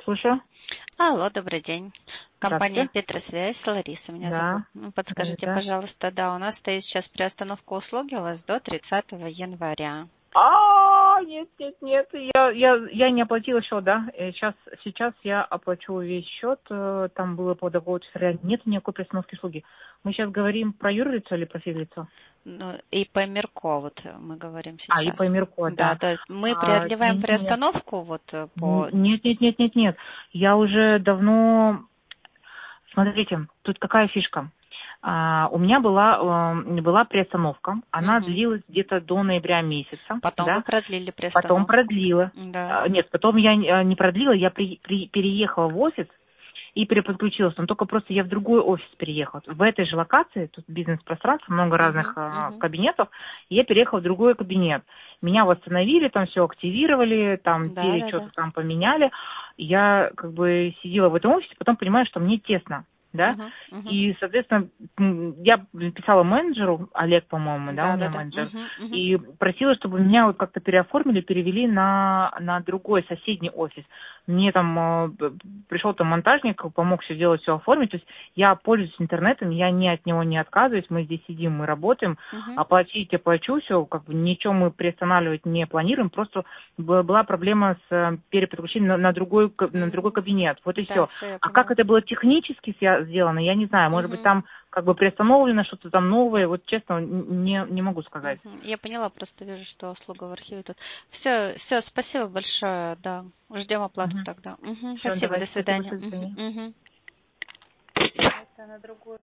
слушаю. Алло, добрый день. Компания Здравствуйте. Петросвязь, Лариса меня зовут. Да, Подскажите, это... пожалуйста, да, у нас стоит сейчас приостановка услуги у вас до 30 января. Нет, я не оплатила счет, да. Сейчас я оплачу весь счет. Там было по договору реально нет никакой приостановки услуги. Мы сейчас говорим про юрлицо или про физлицо? Ну, и по Мирко вот мы говорим И по сейчас. Мирко, Да, да. да, мы преодолеваем Нет. приостановку вот по... Нет. Я уже давно... Смотрите, тут какая фишка. У меня была приостановка. Она Мгм. длилась где-то до ноября месяца, Потом вы да. продлили Потом приостановку. продлила. Да. Нет, потом я не продлила, я переехала в офис и переподключилась. Но только просто я в другой офис переехала. В этой же локации, тут бизнес-пространство, много разных Мгм, мгм. кабинетов, и я переехала в другой кабинет. Меня восстановили, там все активировали, там Да, да, что-то да. там поменяли. Я как бы сидела в этом офисе, потом понимаю, что мне тесно. Да, Мгм, мгм. и, соответственно, я писала менеджеру, Олег, по-моему, да, у Да, да, меня да. менеджер, Мгм, мгм. и просила, чтобы меня вот как-то переоформили, перевели на другой соседний офис. Мне там пришел там монтажник, помог все сделать, все оформить. То есть я пользуюсь интернетом, я от него не отказываюсь, мы здесь сидим, мы работаем, Мгм. оплатить я плачу, все, как бы ничего мы приостанавливать не планируем, просто была проблема с переподключением на другой Мгм. кабинет. Вот и Да, все. все, я А как поняла. это было технически сделано, я не знаю. Может быть, Мгм. там как бы приостановлено что-то там новое. Вот честно, не могу сказать. Мгм. Я поняла, просто вижу, что услуга в архиве тут. Все, спасибо большое, да. Ждем оплату тогда. Мгм. Все, Спасибо, давай, до спасибо, свидания. до Мгм. свидания. Мгм. Это на другую.